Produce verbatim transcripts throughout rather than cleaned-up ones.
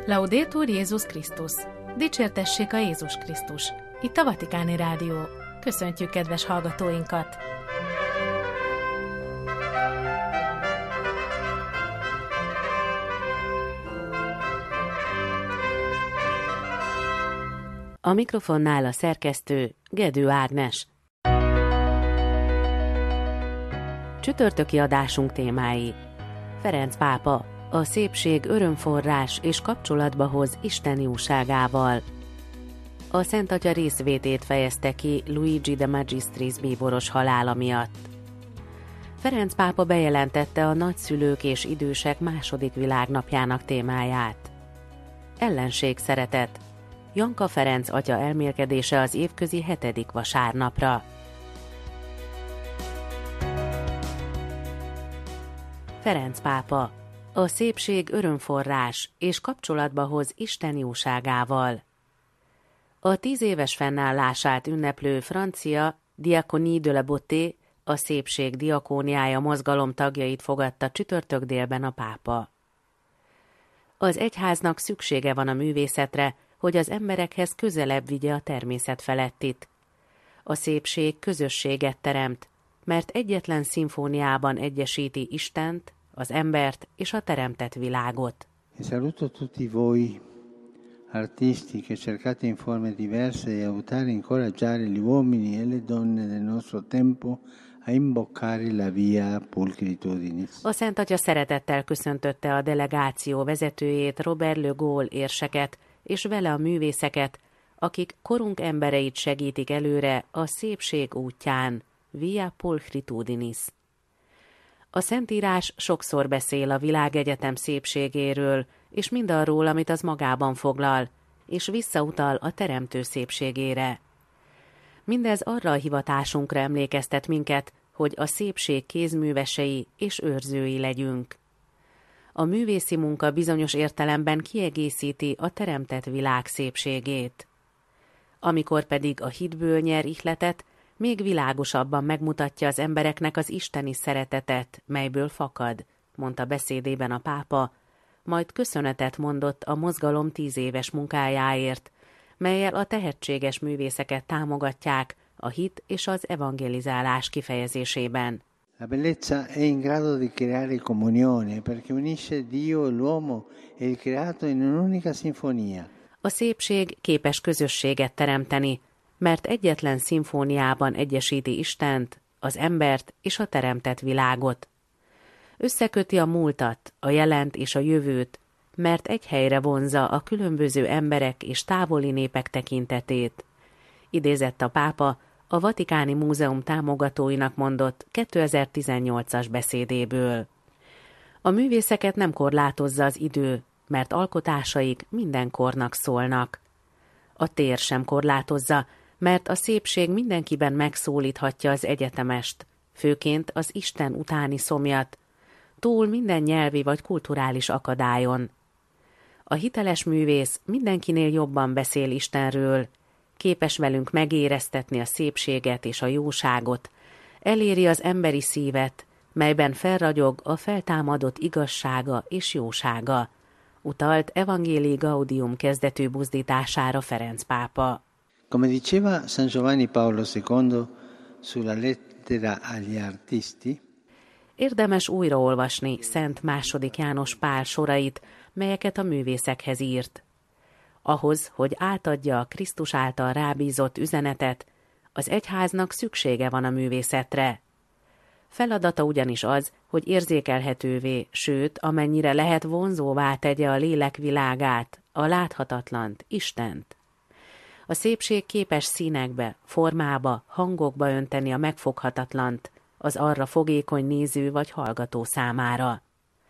Laudetur Jézus Krisztus! Dicsértessék a Jézus Krisztus! Itt a Vatikáni Rádió. Köszöntjük kedves hallgatóinkat! A mikrofonnál a szerkesztő Gedő Ágnes. Csütörtöki adásunk témái: Ferenc pápa, a szépség örömforrás és kapcsolatba hoz Isten jóságával. A Szent Atya részvétét fejezte ki Luigi de Magistris bíboros halála miatt. Ferenc pápa bejelentette a nagyszülők és idősek második világnapjának témáját. Ellenség szeretet. Janka Ferenc atya elmélkedése az évközi hetedik vasárnapra. Ferenc pápa, a szépség örömforrás és kapcsolatba hoz Isten jóságával. A tíz éves fennállását ünneplő francia Diaconie de la Beauté, a szépség diakóniája mozgalom tagjait fogadta csütörtök délben a pápa. Az egyháznak szüksége van a művészetre, hogy az emberekhez közelebb vigye a természet felettit. A szépség közösséget teremt, mert egyetlen szimfóniában egyesíti Istent, az embert és a teremtett világot. Saluto tutti voi artisti che cercate in forme diverse di aiutare e incoraggiare gli uomini e le donne del nostro tempo a imboccare la via pulchritudinis. A Szent Atya szeretettel köszöntötte a delegáció vezetőjét, Robert Le Gaulle érseket, és vele a művészeket, akik korunk embereit segítik előre a szépség útján, via pulchritudinis. A Szentírás sokszor beszél a világegyetem szépségéről, és mindarról, amit az magában foglal, és visszautal a teremtő szépségére. Mindez arra a hivatásunkra emlékeztet minket, hogy a szépség kézművesei és őrzői legyünk. A művészi munka bizonyos értelemben kiegészíti a teremtett világ szépségét. Amikor pedig a hitből nyer ihletet, még világosabban megmutatja az embereknek az isteni szeretetet, melyből fakad, mondta beszédében a pápa, majd köszönetet mondott a mozgalom tíz éves munkájáért, mellyel a tehetséges művészeket támogatják a hit és az evangelizálás kifejezésében. La bellezza è in grado di creare comunione perché unisce Dio e l'uomo e il creato in un'unica sinfonia. A szépség képes közösséget teremteni, mert egyetlen szimfóniában egyesíti Istent, az embert és a teremtett világot. Összeköti a múltat, a jelent és a jövőt, mert egy helyre vonzza a különböző emberek és távoli népek tekintetét. Idézett a pápa a Vatikáni Múzeum támogatóinak mondott kétezer-tizennyolcas beszédéből. A művészeket nem korlátozza az idő, mert alkotásaik minden kornak szólnak. A tér sem korlátozza, mert a szépség mindenkiben megszólíthatja az egyetemest, főként az Isten utáni szomjat, túl minden nyelvi vagy kulturális akadályon. A hiteles művész mindenkinél jobban beszél Istenről, képes velünk megéreztetni a szépséget és a jóságot, eléri az emberi szívet, melyben felragyog a feltámadott igazsága és jósága, utalt Evangelii Gaudium kezdetű buzdítására Ferenc pápa. Come diceva San Giovanni Paolo secondo sulla lettera agli artisti, érdemes újraolvasni Szent második János Pál sorait, melyeket a művészekhez írt. Ahhoz, hogy átadja a Krisztus által rábízott üzenetet, az egyháznak szüksége van a művészetre. Feladata ugyanis az, hogy érzékelhetővé, sőt, amennyire lehet vonzóvá tegye a lélek világát, a láthatatlant, Istent. A szépség képes színekbe, formába, hangokba önteni a megfoghatatlant, az arra fogékony néző vagy hallgató számára.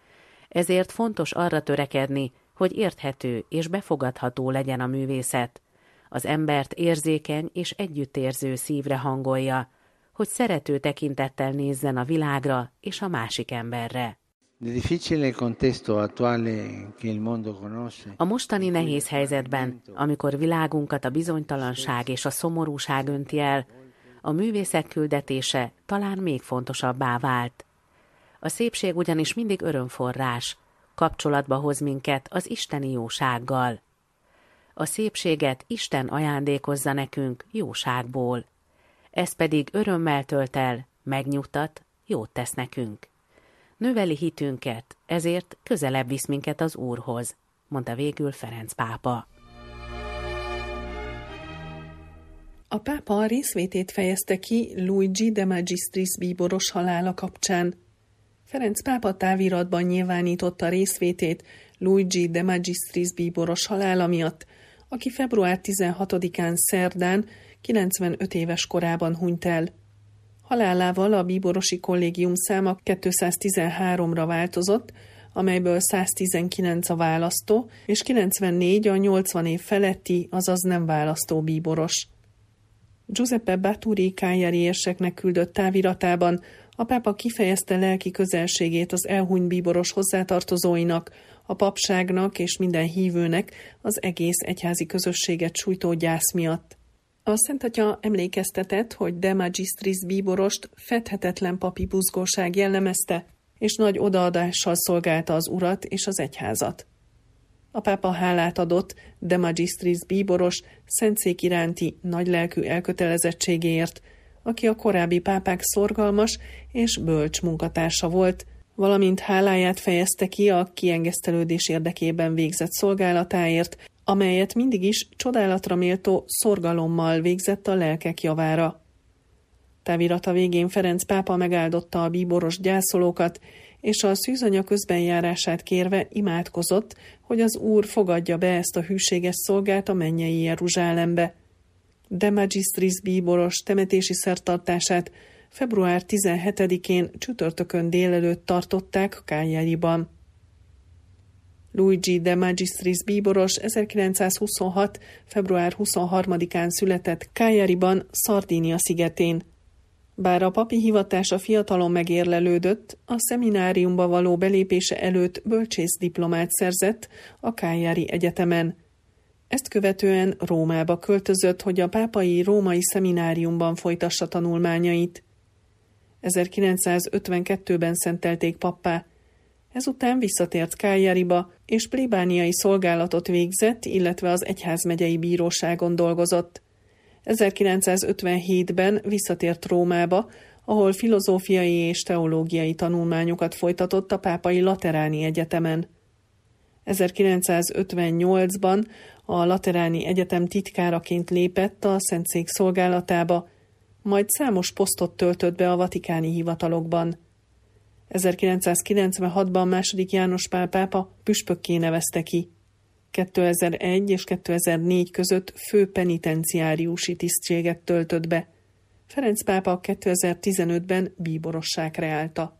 Ezért fontos arra törekedni, hogy érthető és befogadható legyen a művészet, az embert érzékeny és együttérző szívre hangolja, hogy szerető tekintettel nézzen a világra és a másik emberre. A mostani nehéz helyzetben, amikor világunkat a bizonytalanság és a szomorúság önti el, a művészek küldetése talán még fontosabbá vált. A szépség ugyanis mindig örömforrás, kapcsolatba hoz minket az isteni jósággal. A szépséget Isten ajándékozza nekünk jóságból. Ez pedig örömmel tölt el, megnyugtat, jót tesz nekünk. Növeli hitünket, ezért közelebb visz minket az Úrhoz, mondta végül Ferenc pápa. A pápa részvétét fejezte ki Luigi de Magistris bíboros halála kapcsán. Ferenc pápa táviratban nyilvánította részvétét Luigi de Magistris bíboros halála miatt, aki február tizenhatodikán szerdán kilencvenöt éves korában hunyt el. Halálával a bíborosi kollégium száma kétszáztizenháromra változott, amelyből száztizenkilenc a választó, és kilencvennégy a nyolcvan év feletti, azaz nem választó bíboros. Giuseppe Baturi Cagliari érseknek küldött táviratában a pápa kifejezte lelki közelségét az elhunyt bíboros hozzátartozóinak, a papságnak és minden hívőnek az egész egyházi közösséget sújtó gyász miatt. A Szentatya emlékeztetett, hogy de Magistris bíborost fedhetetlen papi buzgóság jellemezte, és nagy odaadással szolgálta az urat és az egyházat. A pápa hálát adott de Magistris bíboros szentszék iránti nagylelkű elkötelezettségéért, aki a korábbi pápák szorgalmas és bölcs munkatársa volt, valamint háláját fejezte ki a kiengesztelődés érdekében végzett szolgálatáért, amelyet mindig is csodálatra méltó szorgalommal végzett a lelkek javára. Távirata végén Ferenc pápa megáldotta a bíboros gyászolókat, és a szűzanya közbenjárását kérve imádkozott, hogy az Úr fogadja be ezt a hűséges szolgát a mennyei Jeruzsálembe. De Magistris bíboros temetési szertartását február tizenhetedikén csütörtökön délelőtt tartották Cagliariban. Luigi de Magistris bíboros ezerkilencszázhuszonhat. február huszonharmadikán született Cagliariban, Szardínia szigetén. Bár a papi hivatása fiatalon megérlelődött, a szemináriumba való belépése előtt bölcsész diplomát szerzett a Cagliari Egyetemen. Ezt követően Rómába költözött, hogy a pápai római szemináriumban folytassa tanulmányait. ezerkilencszázötvenkettőben szentelték pappá. Ezután visszatért Cagliariba, és plébániai szolgálatot végzett, illetve az egyházmegyei bíróságon dolgozott. ezerkilencszázötvenhétben visszatért Rómába, ahol filozófiai és teológiai tanulmányokat folytatott a Pápai Lateráni Egyetemen. ezerkilencszázötvennyolcban a Lateráni Egyetem titkáraként lépett a Szentszék szolgálatába, majd számos posztot töltött be a vatikáni hivatalokban. ezerkilencszázkilencvenhatban második János Pál pápa püspökké nevezte ki. kétezer-egy és kétezer-négy között fő penitenciáriusi tisztséget töltött be. Ferenc pápa kétezer-tizenötben bíborossá kreálta.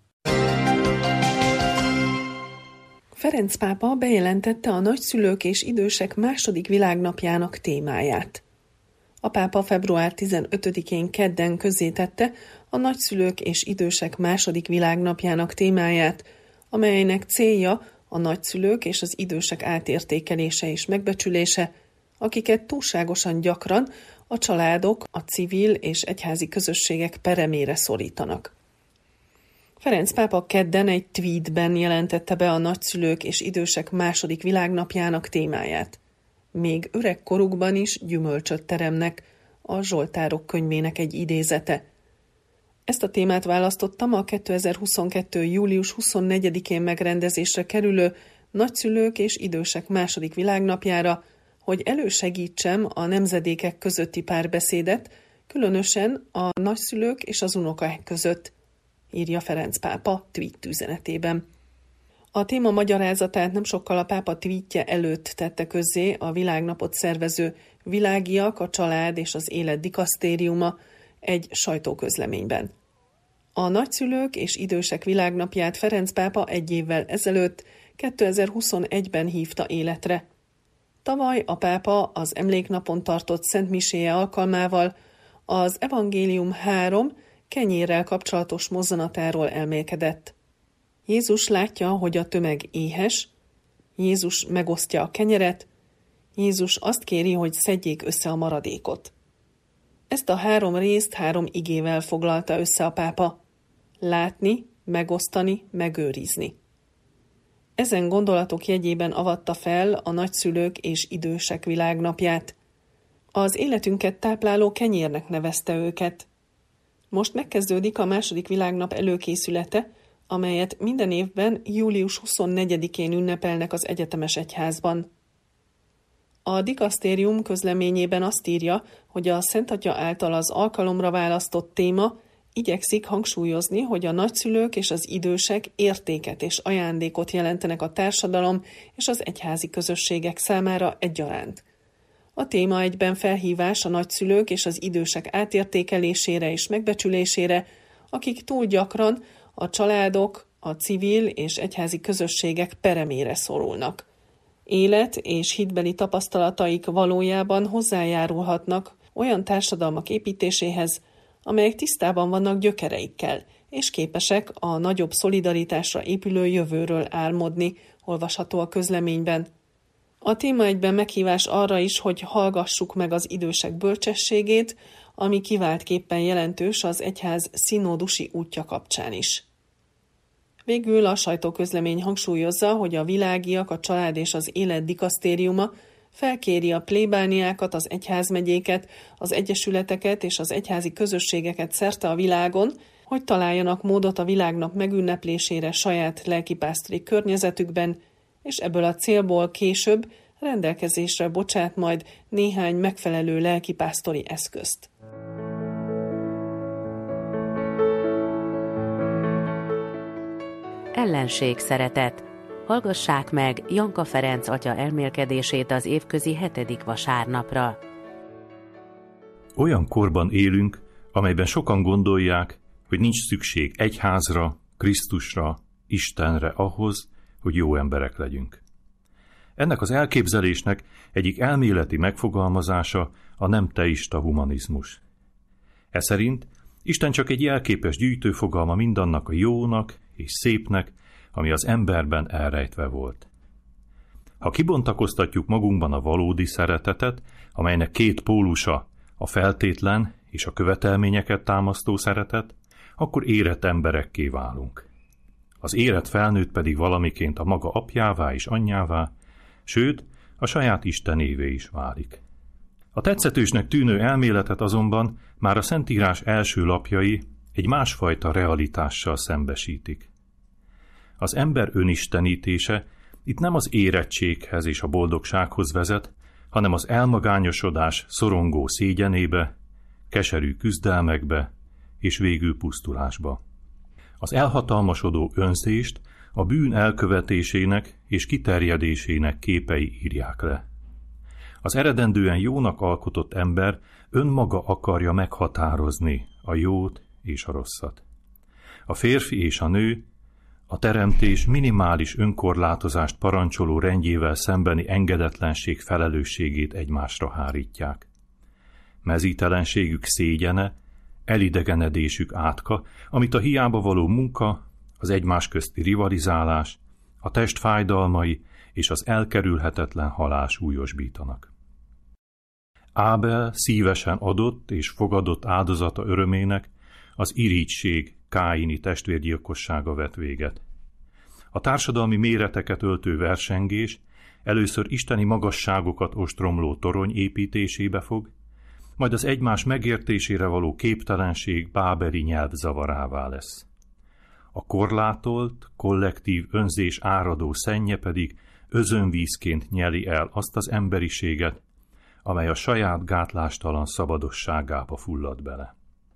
Ferenc pápa bejelentette a nagyszülők és idősek második világnapjának témáját. A pápa február tizenötödikén kedden közzétette a nagyszülők és idősek második világnapjának témáját, amelynek célja a nagyszülők és az idősek átértékelése és megbecsülése, akiket túlságosan gyakran a családok, a civil és egyházi közösségek peremére szorítanak. Ferenc pápa kedden egy tweetben jelentette be a nagyszülők és idősek második világnapjának témáját. Még öreg korukban is gyümölcsöt teremnek, a Zsoltárok könyvének egy idézete. Ezt a témát választottam a kétezer-huszonkettő. július huszonnegyedikén megrendezésre kerülő nagyszülők és idősek második világnapjára, hogy elősegítsem a nemzedékek közötti párbeszédet, különösen a nagyszülők és az unokák között, írja Ferenc pápa tweet üzenetében. A téma magyarázatát nem sokkal a pápa tweetje előtt tette közzé a világnapot szervező Világiak, a Család és az Élet dikasztériuma egy sajtóközleményben. A nagyszülők és idősek világnapját Ferenc pápa egy évvel ezelőtt, kétezer-huszonegyben hívta életre. Tavaly a pápa az emléknapon tartott szentmiséje alkalmával az Evangélium három kenyérrel kapcsolatos mozzanatáról elmélkedett. Jézus látja, hogy a tömeg éhes, Jézus megosztja a kenyeret, Jézus azt kéri, hogy szedjék össze a maradékot. Ezt a három részt három igével foglalta össze a pápa: látni, megosztani, megőrizni. Ezen gondolatok jegyében avatta fel a nagyszülők és idősek világnapját. Az életünket tápláló kenyérnek nevezte őket. Most megkezdődik a második világnap előkészülete, amelyet minden évben július huszonnegyedikén ünnepelnek az egyetemes egyházban. A dikasztérium közleményében azt írja, hogy a Szentatya által az alkalomra választott téma igyekszik hangsúlyozni, hogy a nagyszülők és az idősek értéket és ajándékot jelentenek a társadalom és az egyházi közösségek számára egyaránt. A téma egyben felhívás a nagyszülők és az idősek átértékelésére és megbecsülésére, akik túl gyakran a családok, a civil és egyházi közösségek peremére szorulnak. Élet és hitbeli tapasztalataik valójában hozzájárulhatnak olyan társadalmak építéséhez, amelyek tisztában vannak gyökereikkel, és képesek a nagyobb szolidaritásra épülő jövőről álmodni, olvasható a közleményben. A téma egyben meghívás arra is, hogy hallgassuk meg az idősek bölcsességét, ami kiváltképpen jelentős az egyház szinódusi útja kapcsán is. Végül a sajtóközlemény hangsúlyozza, hogy a Világiak, a Család és az Élet dikasztériuma felkéri a plébániákat, az egyházmegyéket, az egyesületeket és az egyházi közösségeket szerte a világon, hogy találjanak módot a világnap megünneplésére saját lelkipásztori környezetükben, és ebből a célból később rendelkezésre bocsát majd néhány megfelelő lelkipásztori eszközt. Ellenség szeretet. Hallgassák meg Janka Ferenc atya elmélkedését az évközi hetedik vasárnapra. Olyan korban élünk, amelyben sokan gondolják, hogy nincs szükség egyházra, Krisztusra, Istenre ahhoz, hogy jó emberek legyünk. Ennek az elképzelésnek egyik elméleti megfogalmazása a nem teista humanizmus. E szerint Isten csak egy jelképes gyűjtőfogalma mindannak a jónak és szépnek, ami az emberben elrejtve volt. Ha kibontakoztatjuk magunkban a valódi szeretetet, amelynek két pólusa, a feltétlen és a követelményeket támasztó szeretet, akkor érett emberekké válunk. Az érett felnőtt pedig valamiként a maga apjává és anyjává, sőt, a saját Istenévé is válik. A tetszetősnek tűnő elméletet azonban már a Szentírás első lapjai egy másfajta realitással szembesítik. Az ember önistenítése itt nem az érettséghez és a boldogsághoz vezet, hanem az elmagányosodás szorongó szégyenébe, keserű küzdelmekbe és végül pusztulásba. Az elhatalmasodó önzést a bűn elkövetésének és kiterjedésének képei írják le. Az eredendően jónak alkotott ember önmaga akarja meghatározni a jót és a rosszat. A férfi és a nő a teremtés minimális önkorlátozást parancsoló rendjével szembeni engedetlenség felelősségét egymásra hárítják. Mezítelenségük szégyene, elidegenedésük átka, amit a hiába való munka, az egymás közti rivalizálás, a test fájdalmai és az elkerülhetetlen halál súlyosbítanak. Ábel szívesen adott és fogadott áldozata örömének az irigység káini testvérgyilkossága vett véget. A társadalmi méreteket öltő versengés először isteni magasságokat ostromló torony építésébe fog, majd az egymás megértésére való képtelenség bábeli nyelvzavarává lesz. A korlátolt, kollektív önzés áradó szennye pedig özönvízként nyeli el azt az emberiséget, amely a saját gátlástalan szabadosságába fullad bele.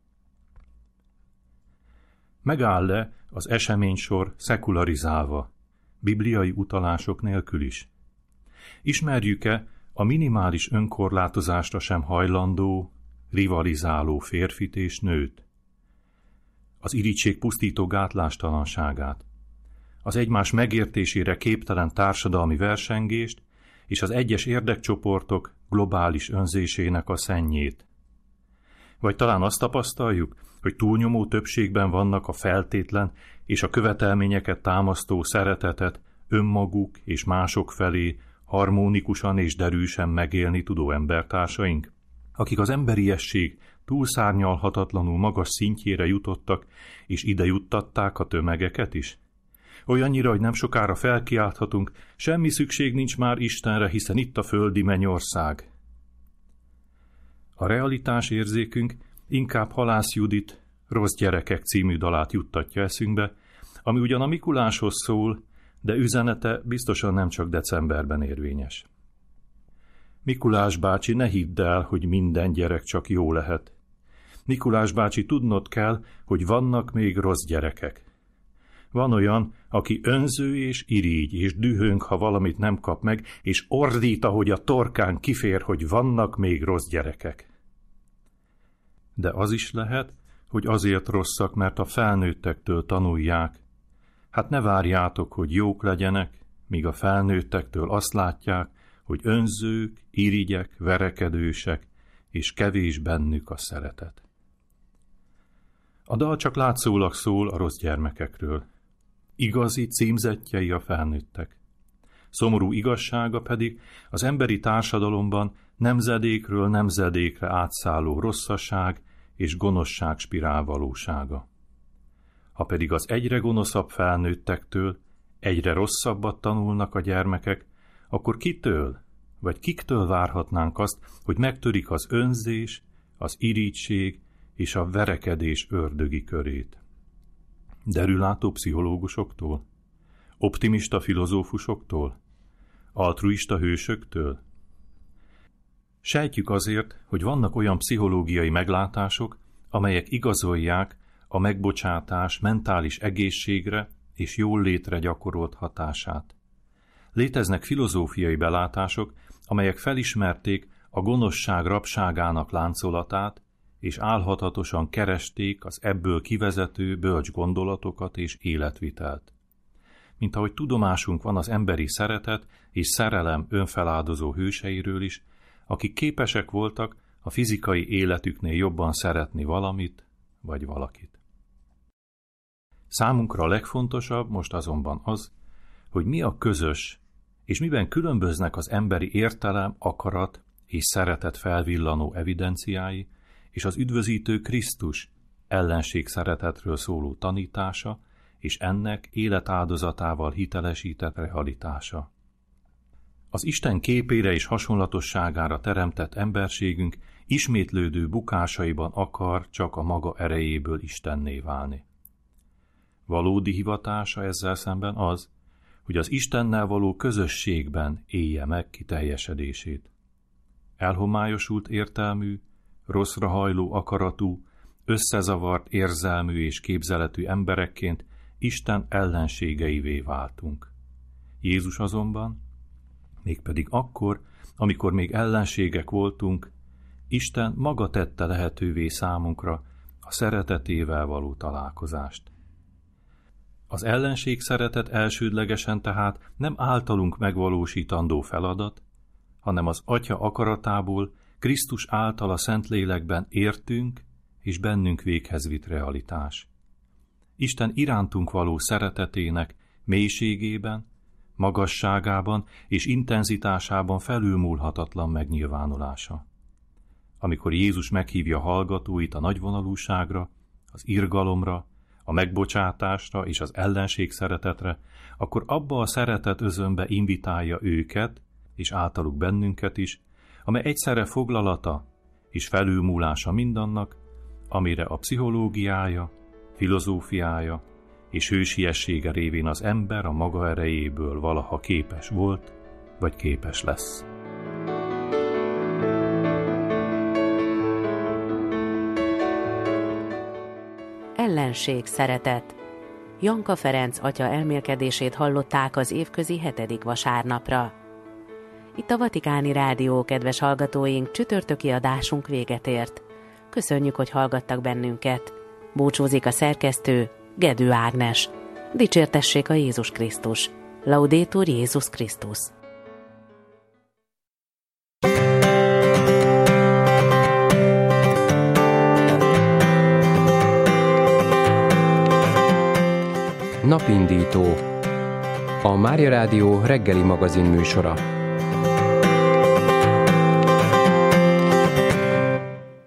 Megáll-e az eseménysor szekularizálva, bibliai utalások nélkül is? Ismerjük-e a minimális önkorlátozásra sem hajlandó, rivalizáló férfit és nőt? Az irigység pusztító gátlástalanságát, az egymás megértésére képtelen társadalmi versengést és az egyes érdekcsoportok globális önzésének a szennyét. Vagy talán azt tapasztaljuk, hogy túlnyomó többségben vannak a feltétlen és a követelményeket támasztó szeretetet önmaguk és mások felé harmonikusan és derűsen megélni tudó embertársaink, akik az emberiesség túlszárnyalhatatlanul magas szintjére jutottak, és ide juttatták a tömegeket is? Olyannyira, hogy nem sokára felkiálthatunk, semmi szükség nincs már Istenre, hiszen itt a földi mennyország. A realitás érzékünk inkább Halász Judit Rossz gyerekek című dalát juttatja eszünkbe, ami ugyan a Mikuláshoz szól, de üzenete biztosan nem csak decemberben érvényes. Mikulás bácsi, ne hidd el, hogy minden gyerek csak jó lehet. Mikulás bácsi, tudnod kell, hogy vannak még rossz gyerekek. Van olyan, aki önző és irigy, és dühöng, ha valamit nem kap meg, és ordít, ahogy a torkán kifér, hogy vannak még rossz gyerekek. De az is lehet, hogy azért rosszak, mert a felnőttektől tanulják. Hát ne várjátok, hogy jók legyenek, míg a felnőttektől azt látják, hogy önzők, irigyek, verekedősek, és kevés bennük a szeretet. A dal csak látszólag szól a rossz gyermekekről. Igazi címzettjei a felnőttek. Szomorú igazsága pedig az emberi társadalomban nemzedékről nemzedékre átszálló rosszaság és gonoszság spirál valósága. Ha pedig az egyre gonoszabb felnőttektől egyre rosszabbat tanulnak a gyermekek, akkor kitől, vagy kiktől várhatnánk azt, hogy megtörik az önzés, az irigység és a verekedés ördögi körét? Derülátó pszichológusoktól? Optimista filozófusoktól? Altruista hősöktől? Sejtjük azért, hogy vannak olyan pszichológiai meglátások, amelyek igazolják a megbocsátás mentális egészségre és jóllétre gyakorolt hatását. Léteznek filozófiai belátások, amelyek felismerték a gonoszság rabságának láncolatát, és álhatatosan keresték az ebből kivezető bölcs gondolatokat és életvitelt. Mint ahogy tudomásunk van az emberi szeretet és szerelem önfeláldozó hőseiről is, akik képesek voltak a fizikai életüknél jobban szeretni valamit vagy valakit. Számunkra a legfontosabb most azonban az, hogy mi a közös, és miben különböznek az emberi értelem, akarat és szeretet felvillanó evidenciái, és az üdvözítő Krisztus ellenség szeretetről szóló tanítása, és ennek életáldozatával hitelesített realitása. Az Isten képére és hasonlatosságára teremtett emberségünk ismétlődő bukásaiban akar csak a maga erejéből Istenné válni. Valódi hivatása ezzel szemben az, hogy az Istennel való közösségben élje meg kiteljesedését. Elhomályosult értelmű, rosszra hajló akaratú, összezavart érzelmű és képzeletű emberekként Isten ellenségeivé váltunk. Jézus azonban, mégpedig akkor, amikor még ellenségek voltunk, Isten maga tette lehetővé számunkra a szeretetével való találkozást. Az ellenség szeretet elsődlegesen tehát nem általunk megvalósítandó feladat, hanem az Atya akaratából Krisztus által a Szentlélekben értünk és bennünk véghez vitt realitás. Isten irántunk való szeretetének mélységében, magasságában és intenzitásában felülmúlhatatlan megnyilvánulása. Amikor Jézus meghívja hallgatóit a nagyvonalúságra, az irgalomra, a megbocsátásra és az ellenség szeretetre, akkor abba a szeretet özönbe invitálja őket, és általuk bennünket is, amely egyszerre foglalata és felülmúlása mindannak, amire a pszichológiája, filozófiája és hősiessége révén az ember a maga erejéből valaha képes volt, vagy képes lesz. Ellenség szeretet. Janka Ferenc atya elmélkedését hallották az évközi hetedik vasárnapra. Itt a Vatikáni Rádió, kedves hallgatóink, csütörtöki adásunk véget ért. Köszönjük, hogy hallgattak bennünket. Búcsúzik a szerkesztő, Gedő Ágnes. Dicsértessék a Jézus Krisztus. Laudetur Jézus Krisztus. Napindító. A Mária Rádió reggeli magazin műsora.